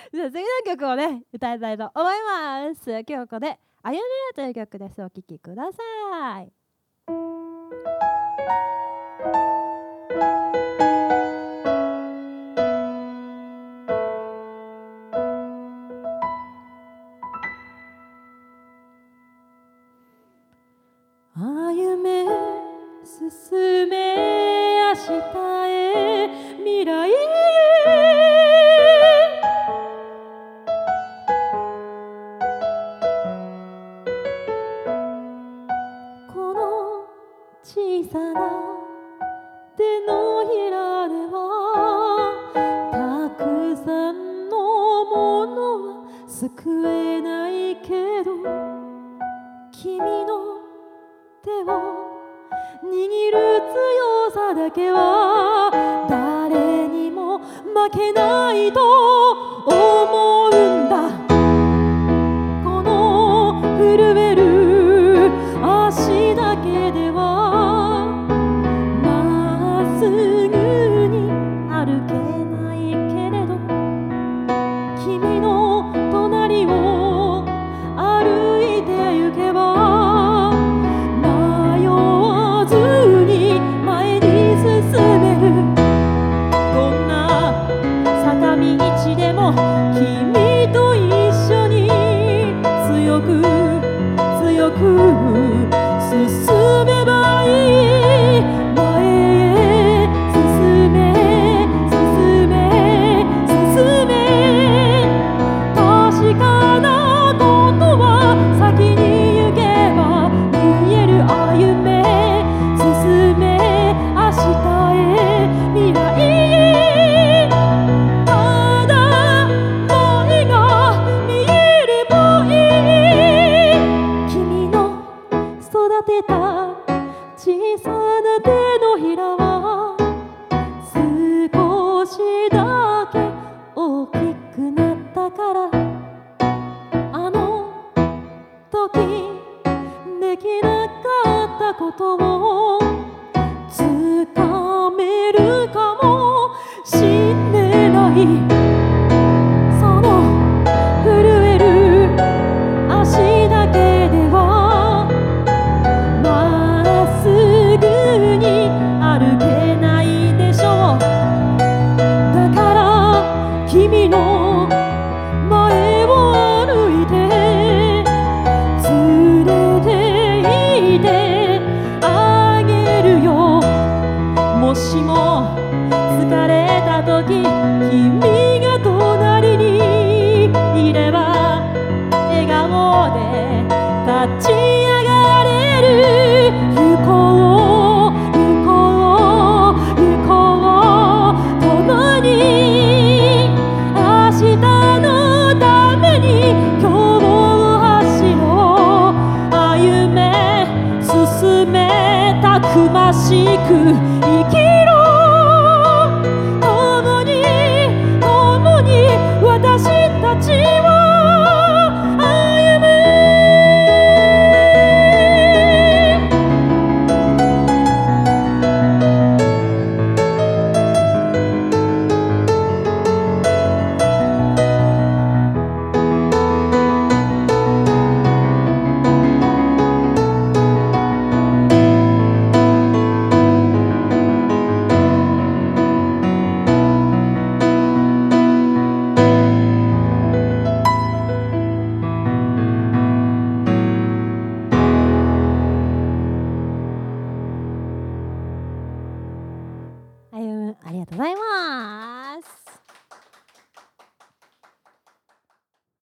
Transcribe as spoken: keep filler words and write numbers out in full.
じゃあ次の曲をね歌いたいと思います。京子で歩めという曲です。お聴きください。歩め進め明日へ未来へこの小さな手のひらではたくさんのものは救えないけど君の手を握る強さだけは誰にも負けないと思うんだ。この震える足だけではまっすぐに歩けないけれど君の隣を歩いて行けば迷わずに前に進める。どんな坂道でも君と一緒に強く強く進めばいい。前へ進め進め進め確かなことは先に行けば見える。歩め進め明日へ未来へただ前が見えればいい。君の育てた小さな手のひらは少しだけ大きくなったからあの時できなかったことをつかめるかもしれない。その震える足だけではまっすぐに歩けないでしょう。だから君の前を歩いて連れて行ってあげるよ。もしも疲れた時君が隣にいれば笑顔で立ち上がれる。行こう行こう行こう共に明日のために今日を走ろう。歩め進めたくましく生きろ。共に共に私たちは歩む。ありがとうございます。